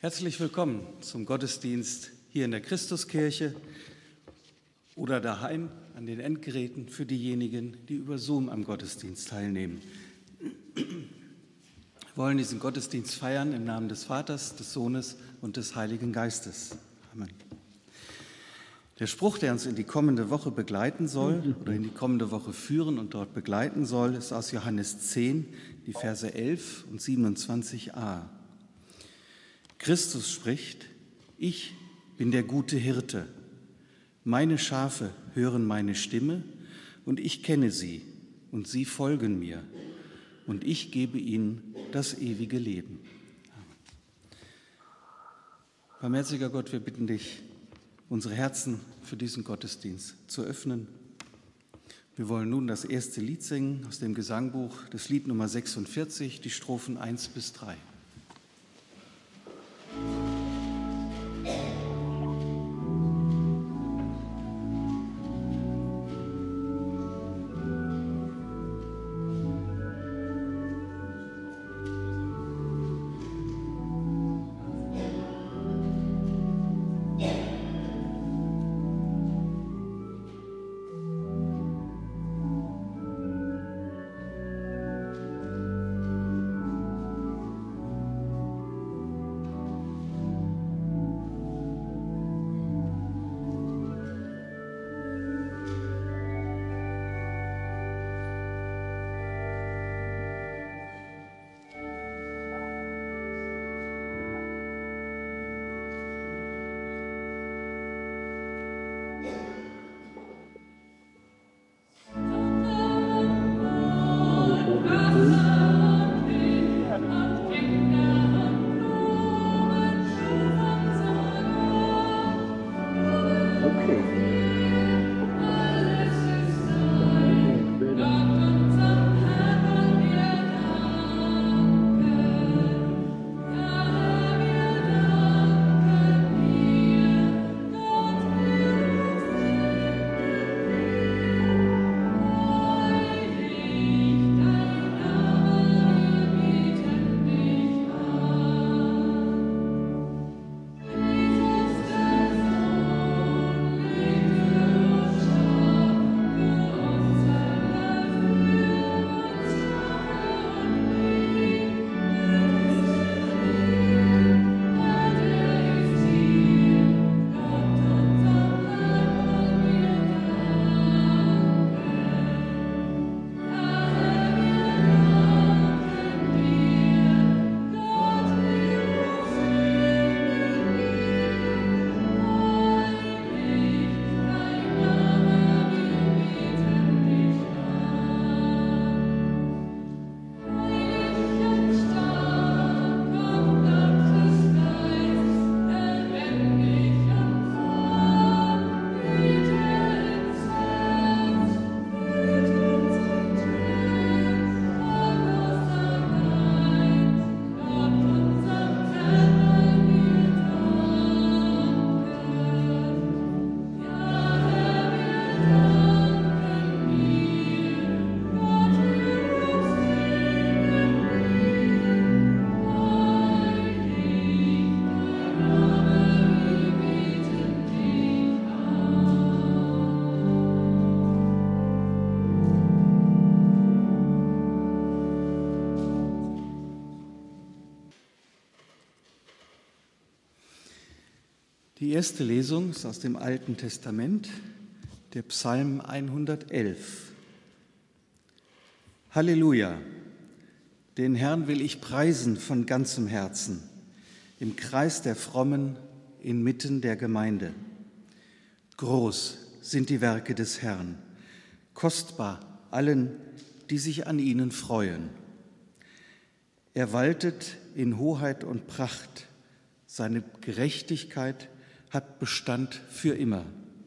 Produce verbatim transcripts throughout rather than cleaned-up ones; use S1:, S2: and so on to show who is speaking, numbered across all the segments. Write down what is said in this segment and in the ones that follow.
S1: Herzlich willkommen zum Gottesdienst hier in der Christuskirche oder daheim an den Endgeräten für diejenigen, die über Zoom am Gottesdienst teilnehmen. Wir wollen diesen Gottesdienst feiern im Namen des Vaters, des Sohnes und des Heiligen Geistes. Amen. Der Spruch, der uns in die kommende Woche begleiten soll oder in die kommende Woche führen und dort begleiten soll, ist aus Johannes zehn, die Verse elf und siebenundzwanzig a. Christus spricht: Ich bin der gute Hirte. Meine Schafe hören meine Stimme, und ich kenne sie, und sie folgen mir, und ich gebe ihnen das ewige Leben. Amen. Barmherziger Gott, wir bitten dich, unsere Herzen für diesen Gottesdienst zu öffnen. Wir wollen nun das erste Lied singen aus dem Gesangbuch, das Lied Nummer sechsundvierzig, die Strophen eins bis drei. Die erste Lesung ist aus dem Alten Testament, der Psalm hundertelf. Halleluja! Den Herrn will ich preisen von ganzem Herzen, im Kreis der Frommen, inmitten der Gemeinde. Groß sind die Werke des Herrn, kostbar allen, die sich an ihnen freuen. Er waltet in Hoheit und Pracht, seine Gerechtigkeit hat Bestand für immer.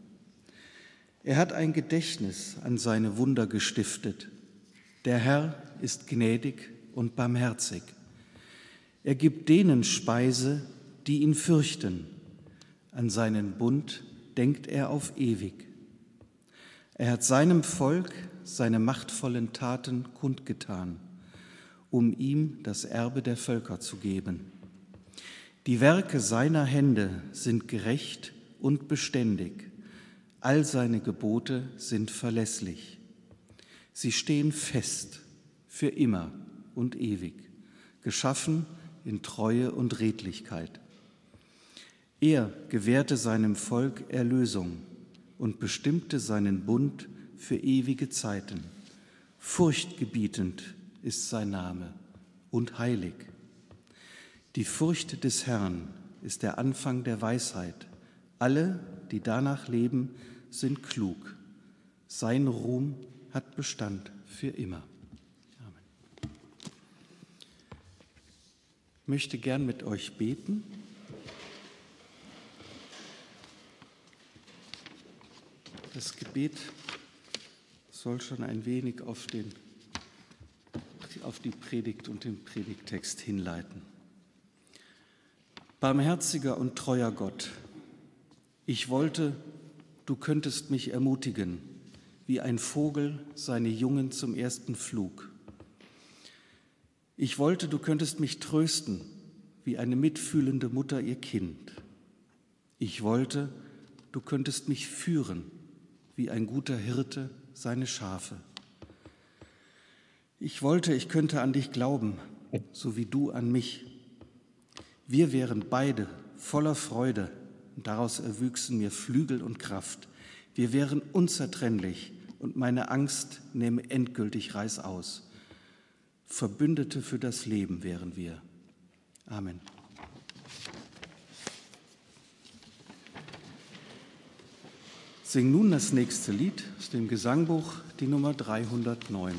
S1: Er hat ein Gedächtnis an seine Wunder gestiftet. Der Herr ist gnädig und barmherzig. Er gibt denen Speise, die ihn fürchten. An seinen Bund denkt er auf ewig. Er hat seinem Volk seine machtvollen Taten kundgetan, um ihm das Erbe der Völker zu geben. Die Werke seiner Hände sind gerecht und beständig, all seine Gebote sind verlässlich. Sie stehen fest für immer und ewig, geschaffen in Treue und Redlichkeit. Er gewährte seinem Volk Erlösung und bestimmte seinen Bund für ewige Zeiten. Furchtgebietend ist sein Name und heilig. Die Furcht des Herrn ist der Anfang der Weisheit. Alle, die danach leben, sind klug. Sein Ruhm hat Bestand für immer. Amen. Ich möchte gern mit euch beten. Das Gebet soll schon ein wenig auf, den, auf die Predigt und den Predigttext hinleiten. Barmherziger und treuer Gott, ich wollte, du könntest mich ermutigen, wie ein Vogel seine Jungen zum ersten Flug. Ich wollte, du könntest mich trösten, wie eine mitfühlende Mutter ihr Kind. Ich wollte, du könntest mich führen, wie ein guter Hirte seine Schafe. Ich wollte, ich könnte an dich glauben, so wie du an mich. Wir wären beide voller Freude, und daraus erwüchsen mir Flügel und Kraft. Wir wären unzertrennlich, und meine Angst nähme endgültig Reißaus. Verbündete für das Leben wären wir. Amen. Sing nun das nächste Lied aus dem Gesangbuch, die Nummer dreihundertneun.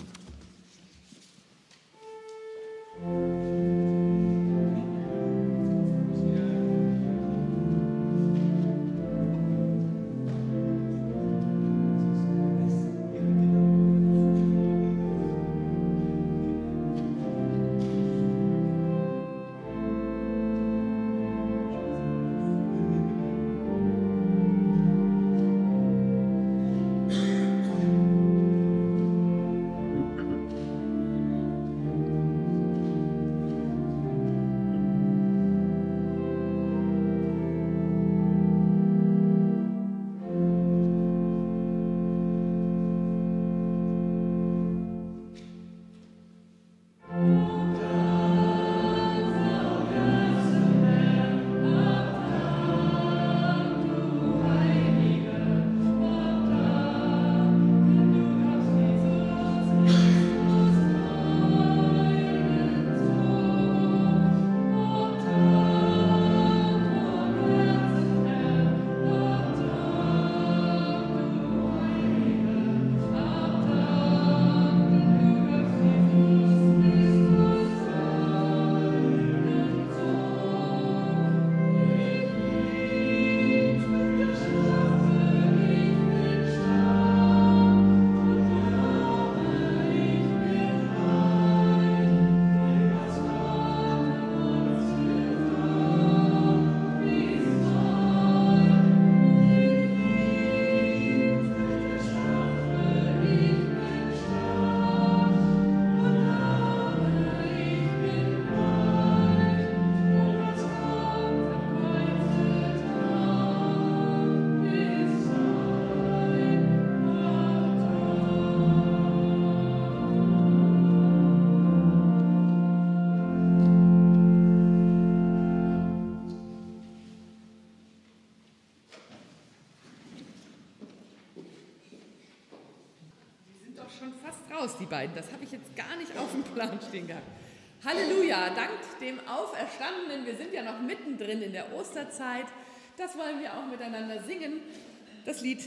S2: Die beiden, das habe ich jetzt gar nicht auf dem Plan stehen gehabt. Halleluja, dank dem Auferstandenen, wir sind ja noch mittendrin in der Osterzeit, das wollen wir auch miteinander singen, das Lied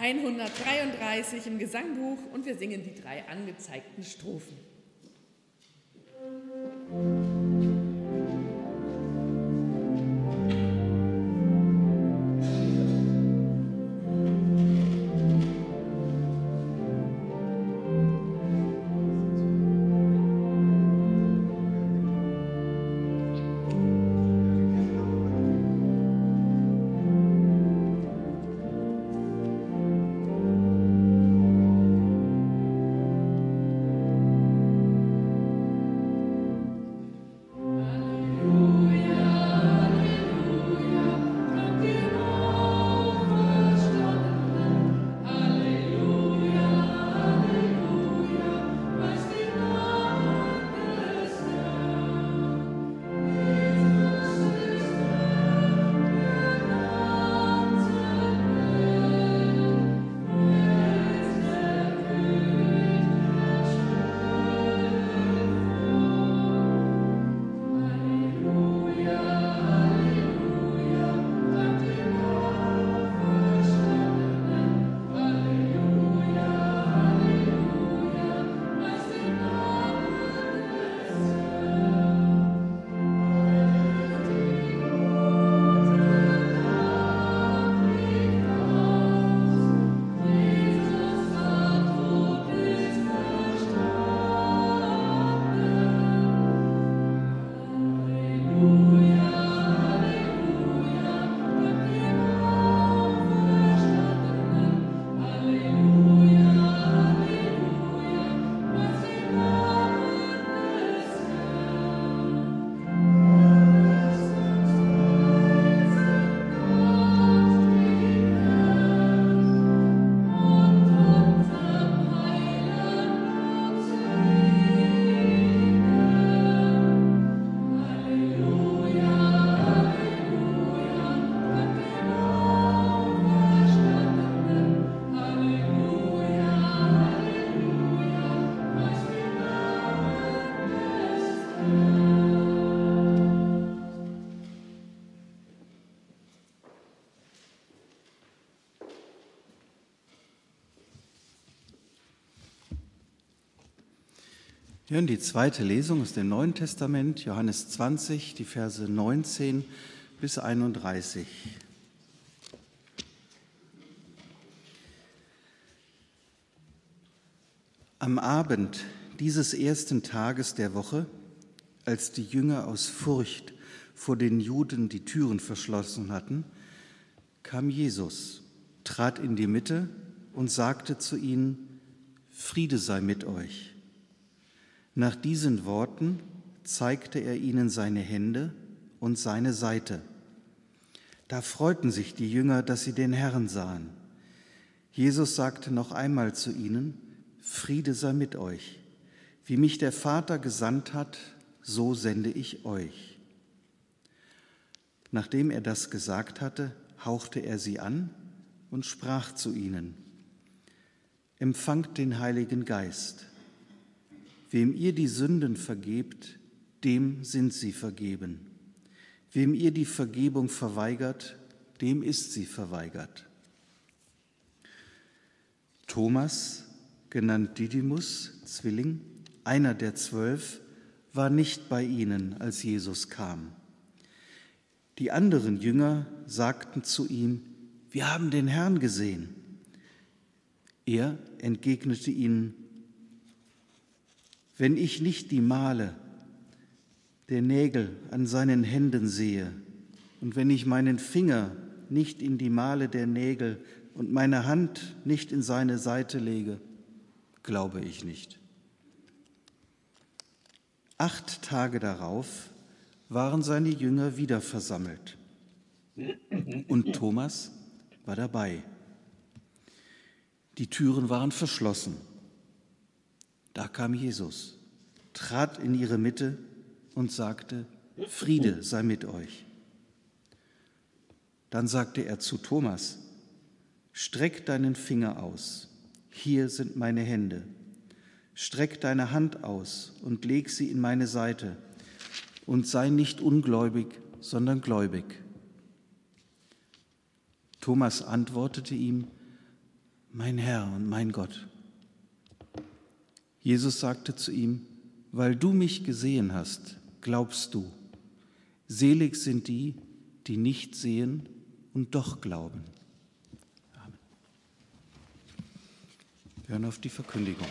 S2: hundertdreiunddreißig im Gesangbuch und wir singen die drei angezeigten Strophen.
S1: Wir hören die zweite Lesung aus dem Neuen Testament, Johannes zwanzig, die Verse neunzehn bis einunddreißig. Am Abend dieses ersten Tages der Woche, als die Jünger aus Furcht vor den Juden die Türen verschlossen hatten, kam Jesus, trat in die Mitte und sagte zu ihnen: Friede sei mit euch. Nach diesen Worten zeigte er ihnen seine Hände und seine Seite. Da freuten sich die Jünger, dass sie den Herrn sahen. Jesus sagte noch einmal zu ihnen: Friede sei mit euch. Wie mich der Vater gesandt hat, so sende ich euch. Nachdem er das gesagt hatte, hauchte er sie an und sprach zu ihnen: Empfangt den Heiligen Geist. Wem ihr die Sünden vergebt, dem sind sie vergeben. Wem ihr die Vergebung verweigert, dem ist sie verweigert. Thomas, genannt Didymus, Zwilling, einer der zwölf, war nicht bei ihnen, als Jesus kam. Die anderen Jünger sagten zu ihm: Wir haben den Herrn gesehen. Er entgegnete ihnen: Wenn ich nicht die Male der Nägel an seinen Händen sehe und wenn ich meinen Finger nicht in die Male der Nägel und meine Hand nicht in seine Seite lege, glaube ich nicht. Acht Tage darauf waren seine Jünger wieder versammelt und Thomas war dabei. Die Türen waren verschlossen. Da kam Jesus, trat in ihre Mitte und sagte: Friede sei mit euch. Dann sagte er zu Thomas: Streck deinen Finger aus, hier sind meine Hände. Streck deine Hand aus und leg sie in meine Seite und sei nicht ungläubig, sondern gläubig. Thomas antwortete ihm: Mein Herr und mein Gott. Jesus sagte zu ihm: Weil du mich gesehen hast, glaubst du. Selig sind die, die nicht sehen und doch glauben. Amen. Wir hören auf die Verkündigung.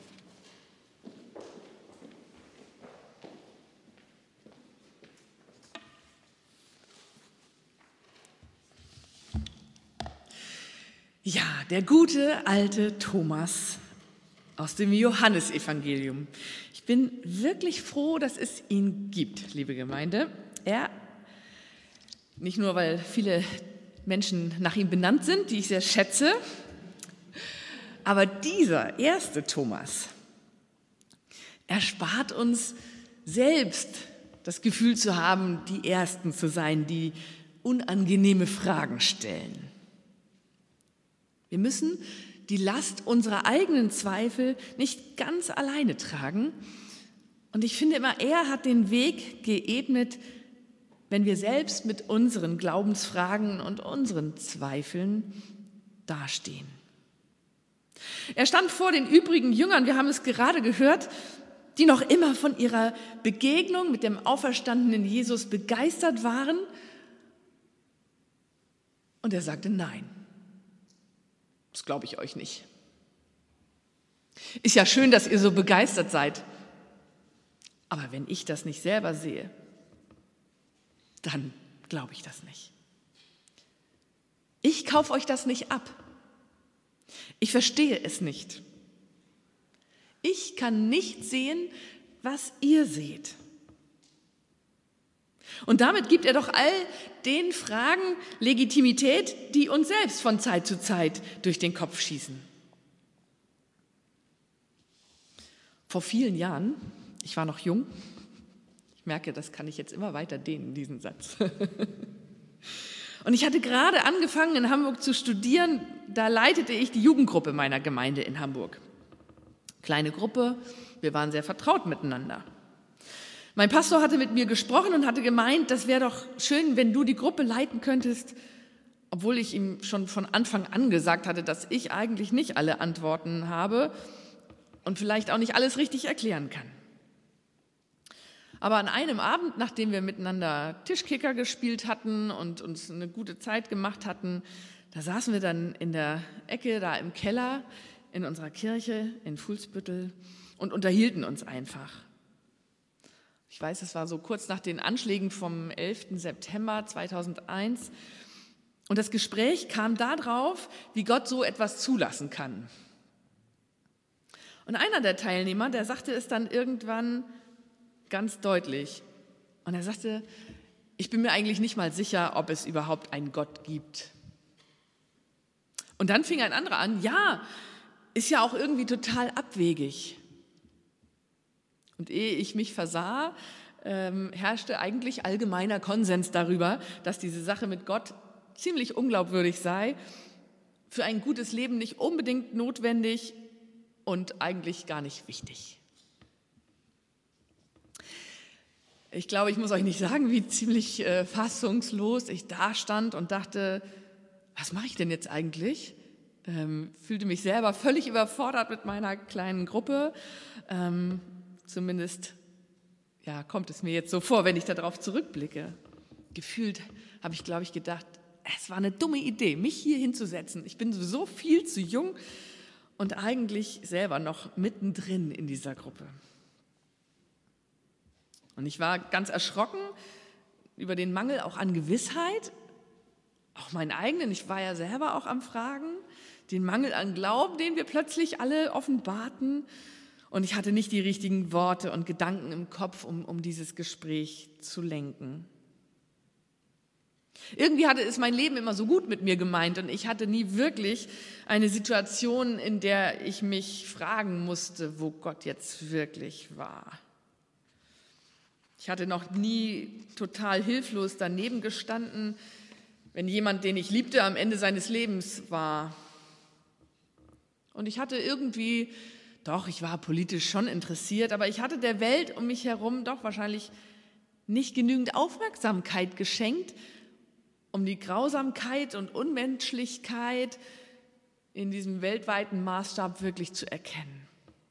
S2: Ja, der gute alte Thomas aus dem Johannesevangelium. Ich bin wirklich froh, dass es ihn gibt, liebe Gemeinde. Er, nicht nur, weil viele Menschen nach ihm benannt sind, die ich sehr schätze, aber dieser erste Thomas erspart uns selbst das Gefühl zu haben, die Ersten zu sein, die unangenehme Fragen stellen. Wir müssen die Last unserer eigenen Zweifel nicht ganz alleine tragen. Und ich finde immer, er hat den Weg geebnet, wenn wir selbst mit unseren Glaubensfragen und unseren Zweifeln dastehen. Er stand vor den übrigen Jüngern, wir haben es gerade gehört, die noch immer von ihrer Begegnung mit dem auferstandenen Jesus begeistert waren. Und er sagte: Nein. Das glaube ich euch nicht. Ist ja schön, dass ihr so begeistert seid. Aber wenn ich das nicht selber sehe, dann glaube ich das nicht. Ich kaufe euch das nicht ab. Ich verstehe es nicht. Ich kann nicht sehen, was ihr seht. Und damit gibt er doch all den Fragen Legitimität, die uns selbst von Zeit zu Zeit durch den Kopf schießen. Vor vielen Jahren, ich war noch jung, ich merke, das kann ich jetzt immer weiter dehnen, diesen Satz. Und ich hatte gerade angefangen, in Hamburg zu studieren, da leitete ich die Jugendgruppe meiner Gemeinde in Hamburg. Kleine Gruppe, wir waren sehr vertraut miteinander. Mein Pastor hatte mit mir gesprochen und hatte gemeint, das wäre doch schön, wenn du die Gruppe leiten könntest, obwohl ich ihm schon von Anfang an gesagt hatte, dass ich eigentlich nicht alle Antworten habe und vielleicht auch nicht alles richtig erklären kann. Aber an einem Abend, nachdem wir miteinander Tischkicker gespielt hatten und uns eine gute Zeit gemacht hatten, da saßen wir dann in der Ecke, da im Keller in unserer Kirche in Fuhlsbüttel und unterhielten uns einfach. Ich weiß, es war so kurz nach den Anschlägen vom elften September zweitausendeins. Und das Gespräch kam darauf, wie Gott so etwas zulassen kann. Und einer der Teilnehmer, der sagte es dann irgendwann ganz deutlich. Und er sagte, ich bin mir eigentlich nicht mal sicher, ob es überhaupt einen Gott gibt. Und dann fing ein anderer an, ja, ist ja auch irgendwie total abwegig. Und ehe ich mich versah, ähm, herrschte eigentlich allgemeiner Konsens darüber, dass diese Sache mit Gott ziemlich unglaubwürdig sei, für ein gutes Leben nicht unbedingt notwendig und eigentlich gar nicht wichtig. Ich glaube, ich muss euch nicht sagen, wie ziemlich äh, fassungslos ich da stand und dachte, was mache ich denn jetzt eigentlich? Ähm, fühlte mich selber völlig überfordert mit meiner kleinen Gruppe. Ähm, zumindest ja, kommt es mir jetzt so vor, wenn ich darauf zurückblicke. Gefühlt habe ich, glaube ich, gedacht, es war eine dumme Idee, mich hier hinzusetzen. Ich bin sowieso viel zu jung und eigentlich selber noch mittendrin in dieser Gruppe. Und ich war ganz erschrocken über den Mangel auch an Gewissheit, auch meinen eigenen, ich war ja selber auch am Fragen, den Mangel an Glauben, den wir plötzlich alle offenbarten. Und ich hatte nicht die richtigen Worte und Gedanken im Kopf, um, um dieses Gespräch zu lenken. Irgendwie hatte es mein Leben immer so gut mit mir gemeint und ich hatte nie wirklich eine Situation, in der ich mich fragen musste, wo Gott jetzt wirklich war. Ich hatte noch nie total hilflos daneben gestanden, wenn jemand, den ich liebte, am Ende seines Lebens war. Und ich hatte irgendwie, doch, ich war politisch schon interessiert, aber ich hatte der Welt um mich herum doch wahrscheinlich nicht genügend Aufmerksamkeit geschenkt, um die Grausamkeit und Unmenschlichkeit in diesem weltweiten Maßstab wirklich zu erkennen.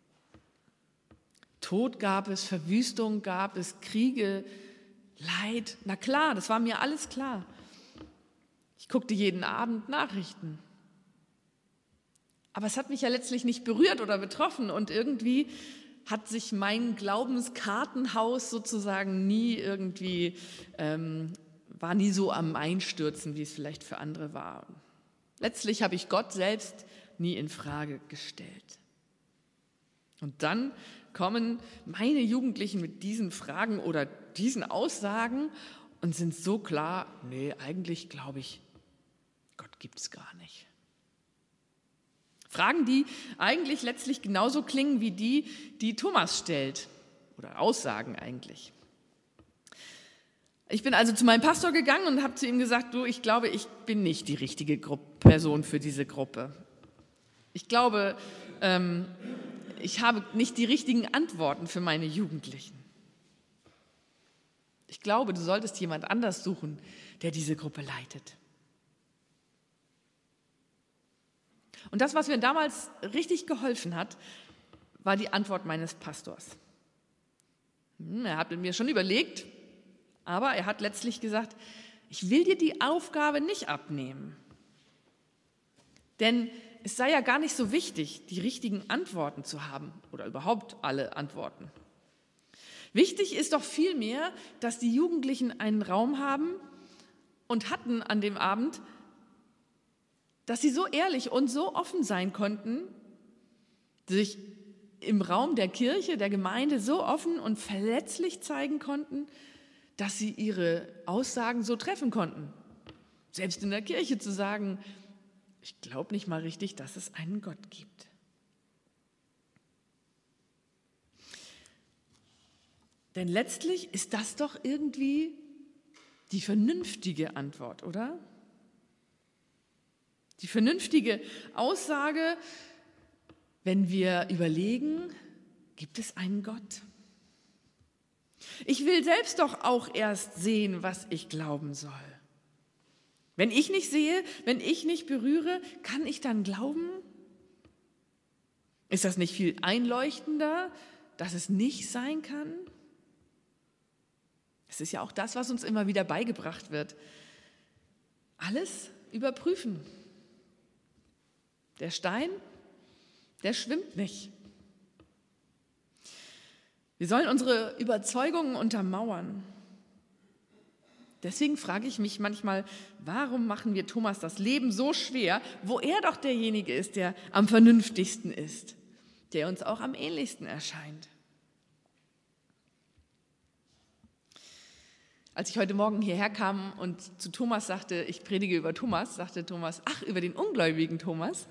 S2: Tod gab es, Verwüstung gab es, Kriege, Leid. Na klar, das war mir alles klar. Ich guckte jeden Abend Nachrichten. Aber es hat mich ja letztlich nicht berührt oder betroffen und irgendwie hat sich mein Glaubenskartenhaus sozusagen nie irgendwie, ähm, war nie so am Einstürzen, wie es vielleicht für andere war. Letztlich habe ich Gott selbst nie in Frage gestellt. Und dann kommen meine Jugendlichen mit diesen Fragen oder diesen Aussagen und sind so klar, nee, eigentlich glaube ich, Gott gibt es gar nicht. Fragen, die eigentlich letztlich genauso klingen wie die, die Thomas stellt, oder Aussagen eigentlich. Ich bin also zu meinem Pastor gegangen und habe zu ihm gesagt, du, ich glaube, ich bin nicht die richtige Gruppe, Person für diese Gruppe. Ich glaube, ähm, ich habe nicht die richtigen Antworten für meine Jugendlichen. Ich glaube, du solltest jemand anders suchen, der diese Gruppe leitet. Und das, was mir damals richtig geholfen hat, war die Antwort meines Pastors. Er hat mir schon überlegt, aber er hat letztlich gesagt, ich will dir die Aufgabe nicht abnehmen. Denn es sei ja gar nicht so wichtig, die richtigen Antworten zu haben oder überhaupt alle Antworten. Wichtig ist doch vielmehr, dass die Jugendlichen einen Raum haben und hatten an dem Abend, dass sie so ehrlich und so offen sein konnten, sich im Raum der Kirche, der Gemeinde so offen und verletzlich zeigen konnten, dass sie ihre Aussagen so treffen konnten. Selbst in der Kirche zu sagen, ich glaube nicht mal richtig, dass es einen Gott gibt. Denn letztlich ist das doch irgendwie die vernünftige Antwort, oder? Die vernünftige Aussage, wenn wir überlegen, gibt es einen Gott? Ich will selbst doch auch erst sehen, was ich glauben soll. Wenn ich nicht sehe, wenn ich nicht berühre, kann ich dann glauben? Ist das nicht viel einleuchtender, dass es nicht sein kann? Das ist ja auch das, was uns immer wieder beigebracht wird. Alles überprüfen. Der Stein, der schwimmt nicht. Wir sollen unsere Überzeugungen untermauern. Deswegen frage ich mich manchmal, warum machen wir Thomas das Leben so schwer, wo er doch derjenige ist, der am vernünftigsten ist, der uns auch am ähnlichsten erscheint. Als ich heute Morgen hierher kam und zu Thomas sagte, ich predige über Thomas, sagte Thomas, ach, über den ungläubigen Thomas.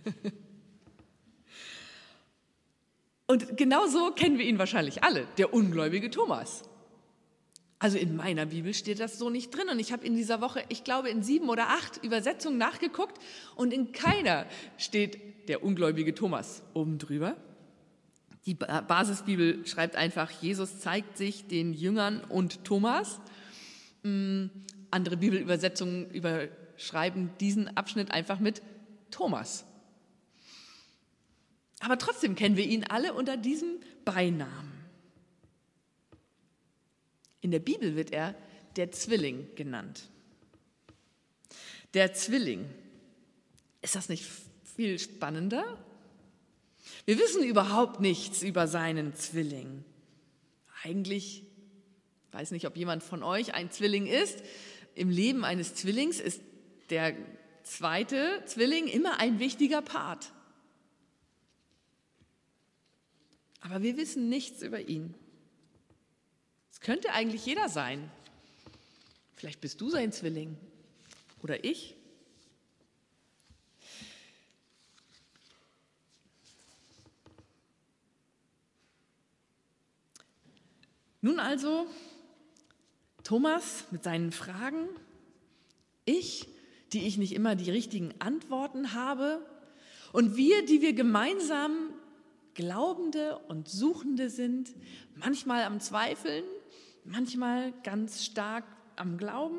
S2: Und genau so kennen wir ihn wahrscheinlich alle, der ungläubige Thomas. Also in meiner Bibel steht das so nicht drin und ich habe in dieser Woche, ich glaube, in sieben oder acht Übersetzungen nachgeguckt und in keiner steht der ungläubige Thomas oben drüber. Die Basisbibel schreibt einfach, Jesus zeigt sich den Jüngern und Thomas. Andere Bibelübersetzungen überschreiben diesen Abschnitt einfach mit Thomas. Aber trotzdem kennen wir ihn alle unter diesem Beinamen. In der Bibel wird er der Zwilling genannt. Der Zwilling. Ist das nicht viel spannender? Wir wissen überhaupt nichts über seinen Zwilling. Eigentlich, ich weiß nicht, ob jemand von euch ein Zwilling ist. Im Leben eines Zwillings ist der zweite Zwilling immer ein wichtiger Part. Aber wir wissen nichts über ihn. Es könnte eigentlich jeder sein. Vielleicht bist du sein Zwilling oder ich. Nun also, Thomas mit seinen Fragen, ich, die ich nicht immer die richtigen Antworten habe, und wir, die wir gemeinsam Glaubende und Suchende sind, manchmal am Zweifeln, manchmal ganz stark am Glauben.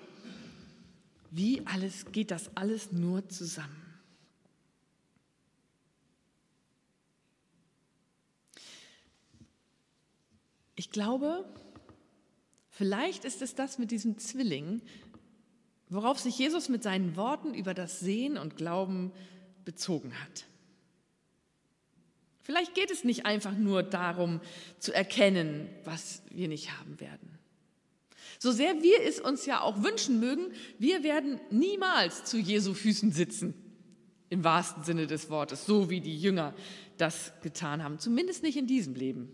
S2: Wie alles geht das alles nur zusammen? Ich glaube, vielleicht ist es das mit diesem Zwilling, worauf sich Jesus mit seinen Worten über das Sehen und Glauben bezogen hat. Vielleicht geht es nicht einfach nur darum, zu erkennen, was wir nicht haben werden. So sehr wir es uns ja auch wünschen mögen, wir werden niemals zu Jesu Füßen sitzen, im wahrsten Sinne des Wortes, so wie die Jünger das getan haben, zumindest nicht in diesem Leben.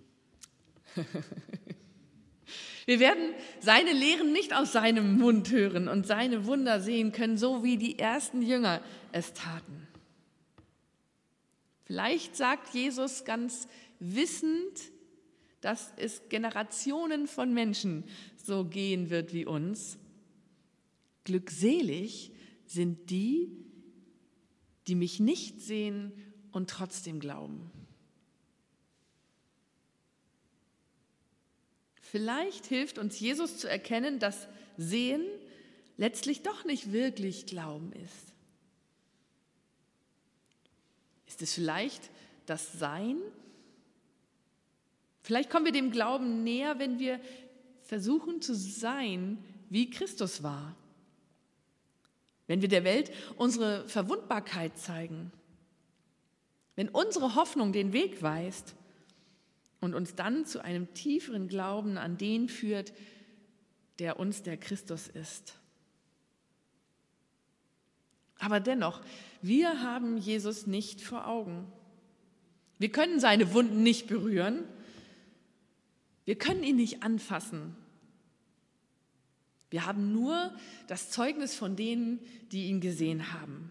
S2: Wir werden seine Lehren nicht aus seinem Mund hören und seine Wunder sehen können, so wie die ersten Jünger es taten. Vielleicht sagt Jesus ganz wissend, dass es Generationen von Menschen so gehen wird wie uns. Glückselig sind die, die mich nicht sehen und trotzdem glauben. Vielleicht hilft uns Jesus zu erkennen, dass Sehen letztlich doch nicht wirklich Glauben ist. Ist es vielleicht das Sein? Vielleicht kommen wir dem Glauben näher, wenn wir versuchen zu sein, wie Christus war. Wenn wir der Welt unsere Verwundbarkeit zeigen. Wenn unsere Hoffnung den Weg weist und uns dann zu einem tieferen Glauben an den führt, der uns der Christus ist. Aber dennoch, wir haben Jesus nicht vor Augen. Wir können seine Wunden nicht berühren. Wir können ihn nicht anfassen. Wir haben nur das Zeugnis von denen, die ihn gesehen haben.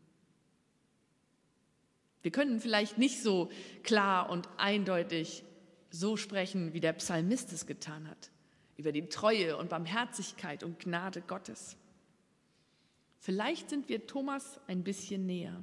S2: Wir können vielleicht nicht so klar und eindeutig so sprechen, wie der Psalmist es getan hat, über die Treue und Barmherzigkeit und Gnade Gottes. Vielleicht sind wir Thomas ein bisschen näher.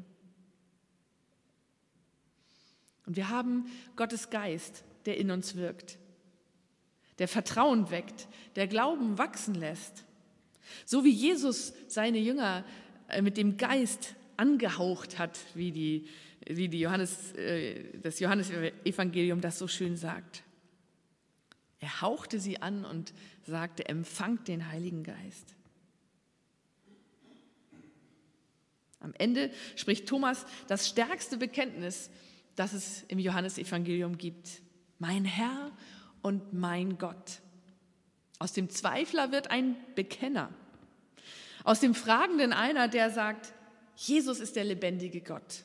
S2: Und wir haben Gottes Geist, der in uns wirkt, der Vertrauen weckt, der Glauben wachsen lässt. So wie Jesus seine Jünger mit dem Geist angehaucht hat, wie, die, wie die Johannes, das Johannesevangelium das so schön sagt. Er hauchte sie an und sagte, empfangt den Heiligen Geist. Am Ende spricht Thomas das stärkste Bekenntnis, das es im Johannesevangelium gibt. Mein Herr und mein Gott. Aus dem Zweifler wird ein Bekenner. Aus dem Fragenden einer, der sagt, Jesus ist der lebendige Gott.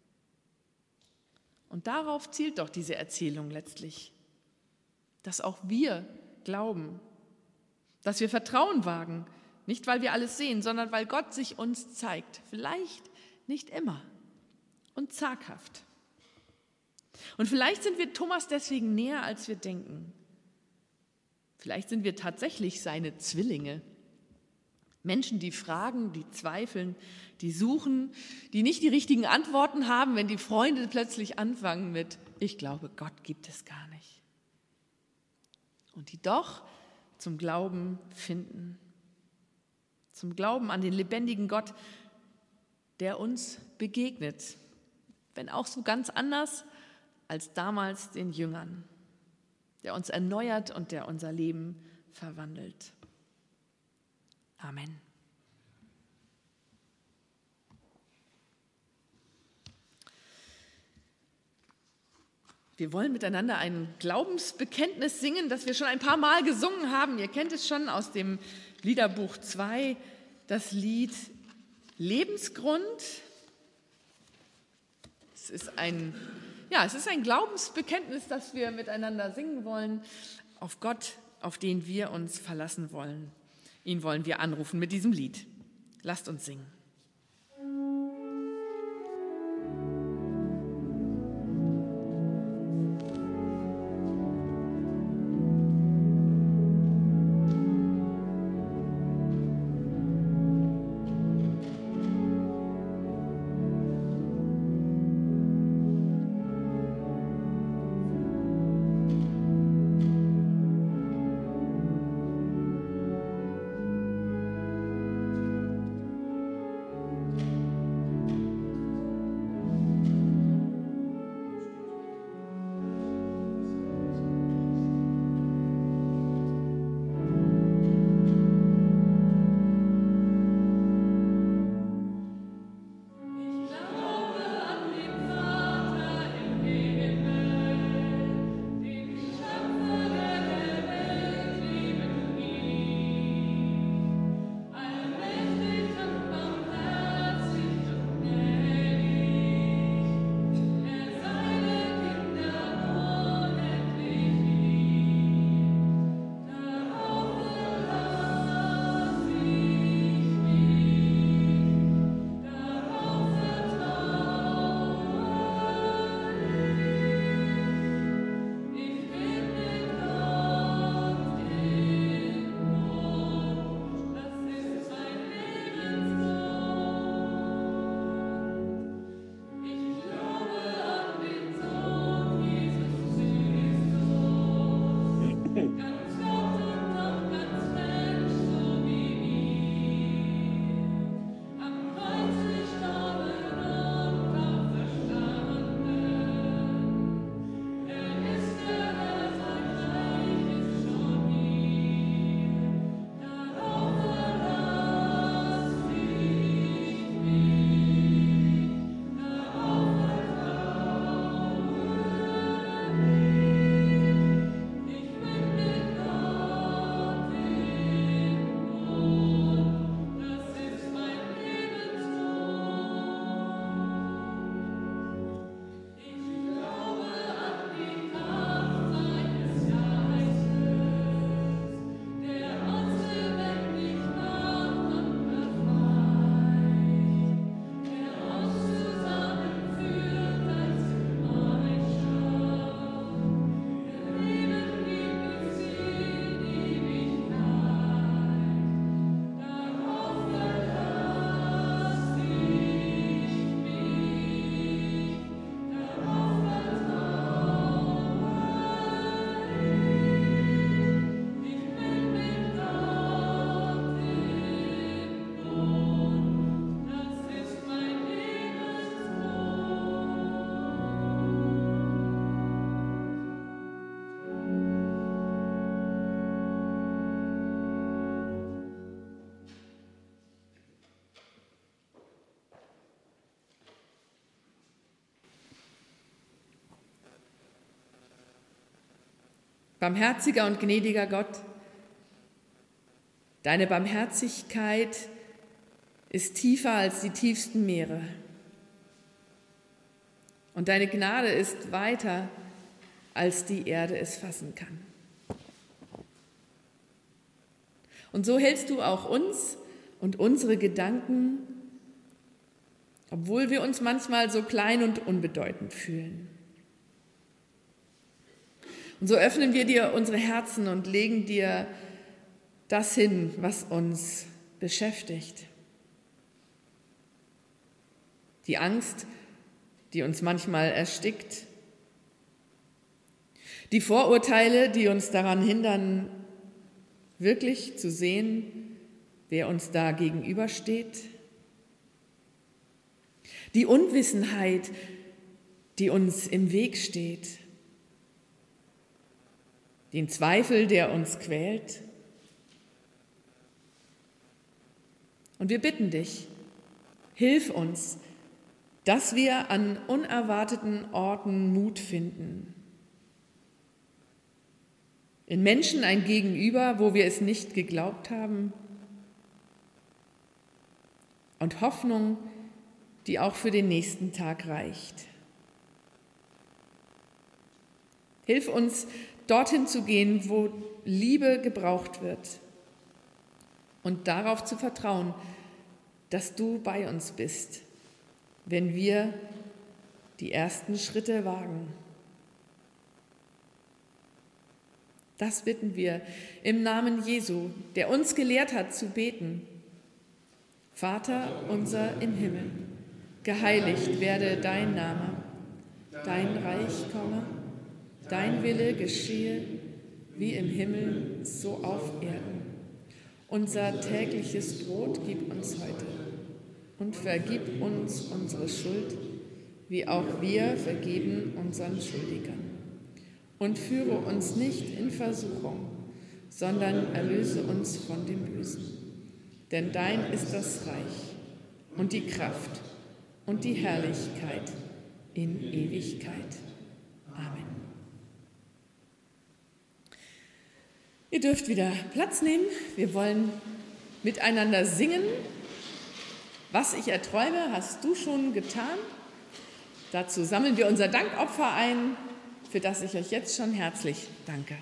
S2: Und darauf zielt doch diese Erzählung letztlich, dass auch wir glauben, dass wir Vertrauen wagen, nicht weil wir alles sehen, sondern weil Gott sich uns zeigt, vielleicht nicht immer und zaghaft. Und vielleicht sind wir Thomas deswegen näher, als wir denken. Vielleicht sind wir tatsächlich seine Zwillinge. Menschen, die fragen, die zweifeln, die suchen, die nicht die richtigen Antworten haben, wenn die Freunde plötzlich anfangen mit, ich glaube, Gott gibt es gar nicht. Und die doch zum Glauben finden. Zum Glauben an den lebendigen Gott, der uns begegnet. Wenn auch so ganz anders als damals den Jüngern. Der uns erneuert und der unser Leben verwandelt. Amen. Wir wollen miteinander ein Glaubensbekenntnis singen, das wir schon ein paar Mal gesungen haben. Ihr kennt es schon aus dem Liederbuch zwei, das Lied Lebensgrund. Es ist ein, ja, es ist ein Glaubensbekenntnis, das wir miteinander singen wollen, auf Gott, auf den wir uns verlassen wollen. Ihn wollen wir anrufen mit diesem Lied. Lasst uns singen. Barmherziger und gnädiger Gott, deine Barmherzigkeit ist tiefer als die tiefsten Meere. Und deine Gnade ist weiter, als die Erde es fassen kann. Und so hältst du auch uns und unsere Gedanken, obwohl wir uns manchmal so klein und unbedeutend fühlen. Und so öffnen wir dir unsere Herzen und legen dir das hin, was uns beschäftigt. Die Angst, die uns manchmal erstickt. Die Vorurteile, die uns daran hindern, wirklich zu sehen, wer uns da gegenübersteht. Die Unwissenheit, die uns im Weg steht. Den Zweifel, der uns quält. Und wir bitten dich, hilf uns, dass wir an unerwarteten Orten Mut finden. In Menschen ein Gegenüber, wo wir es nicht geglaubt haben. Und Hoffnung, die auch für den nächsten Tag reicht. Hilf uns, dorthin zu gehen, wo Liebe gebraucht wird. Und darauf zu vertrauen, dass du bei uns bist, wenn wir die ersten Schritte wagen. Das bitten wir im Namen Jesu, der uns gelehrt hat zu beten. Vater unser im Himmel, geheiligt werde dein Name, dein Reich komme, dein Wille geschehe, wie im Himmel, so auf Erden. Unser tägliches Brot gib uns heute und vergib uns unsere Schuld, wie auch wir vergeben unseren Schuldigern. Und führe uns nicht in Versuchung, sondern erlöse uns von dem Bösen. Denn dein ist das Reich und die Kraft und die Herrlichkeit in Ewigkeit. Amen. Ihr dürft wieder Platz nehmen. Wir wollen miteinander singen. Was ich erträume, hast du schon getan. Dazu sammeln wir unser Dankopfer ein, für das ich euch jetzt schon herzlich danke.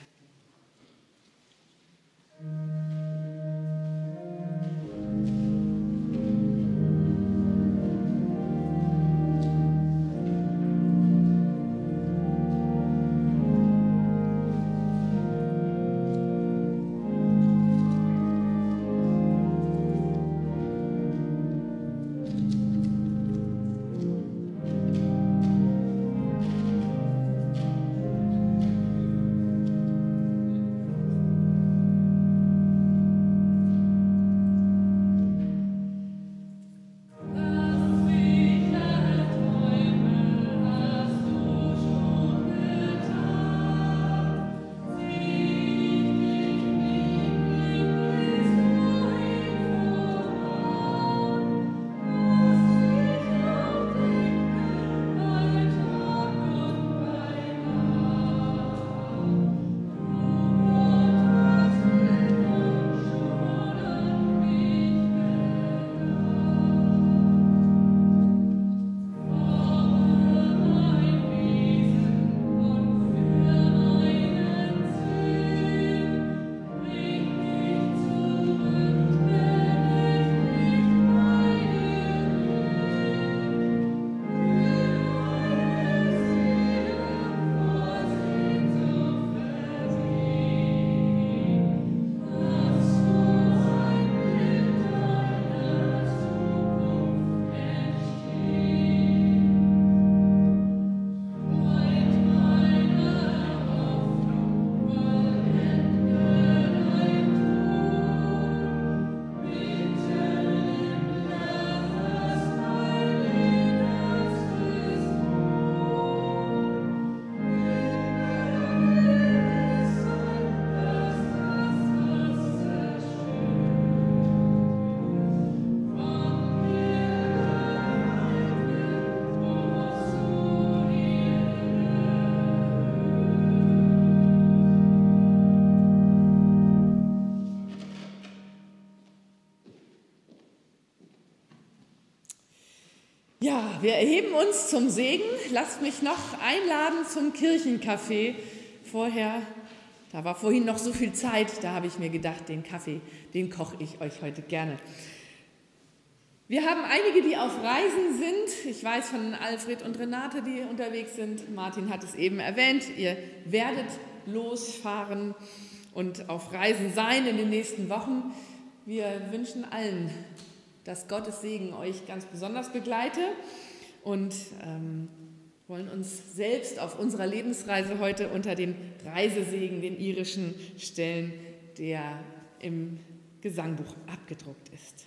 S2: Ja, wir erheben uns zum Segen. Lasst mich noch einladen zum Kirchencafé. Vorher, da war vorhin noch so viel Zeit, da habe ich mir gedacht, den Kaffee, den koche ich euch heute gerne. Wir haben einige, die auf Reisen sind. Ich weiß von Alfred und Renate, die unterwegs sind. Martin hat es eben erwähnt. Ihr werdet losfahren und auf Reisen sein in den nächsten Wochen. Wir wünschen allen, dass Gottes Segen euch ganz besonders begleite und ähm, wollen uns selbst auf unserer Lebensreise heute unter den Reisesegen, den irischen, stellen, der im Gesangbuch abgedruckt ist.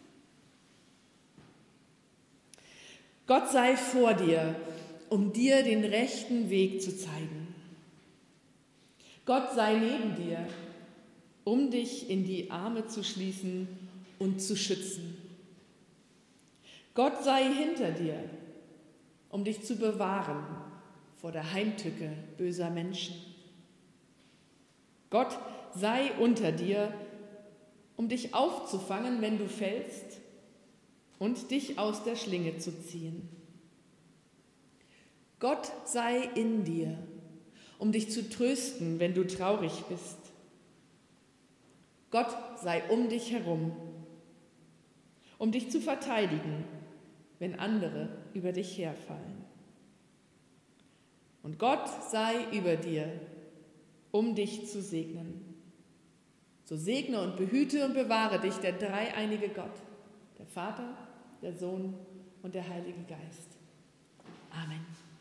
S2: Gott sei vor dir, um dir den rechten Weg zu zeigen. Gott sei neben dir, um dich in die Arme zu schließen und zu schützen. Gott sei hinter dir, um dich zu bewahren vor der Heimtücke böser Menschen. Gott sei unter dir, um dich aufzufangen, wenn du fällst, und dich aus der Schlinge zu ziehen. Gott sei in dir, um dich zu trösten, wenn du traurig bist. Gott sei um dich herum, um dich zu verteidigen, wenn andere über dich herfallen. Und Gott sei über dir, um dich zu segnen. So segne und behüte und bewahre dich der dreieinige Gott, der Vater, der Sohn und der Heilige Geist. Amen.